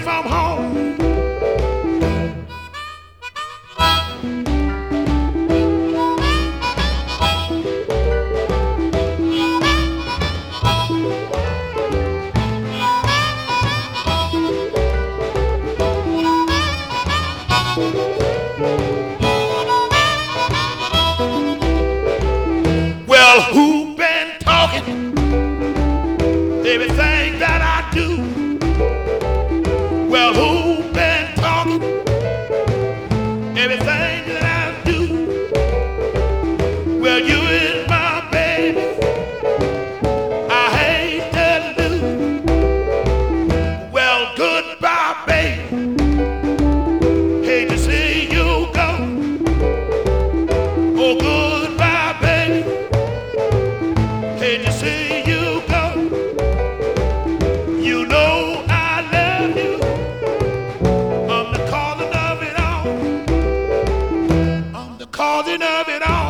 from home. Well, who been talking everything that I do? Well, who been talking everything that I do? Well, you is my baby, I hate to lose. Well, goodbye, baby, hate to see you go. Oh, goodbye, baby, hate to see you go. You know I love you, I'm the causing of it all. I'm the causing of it all.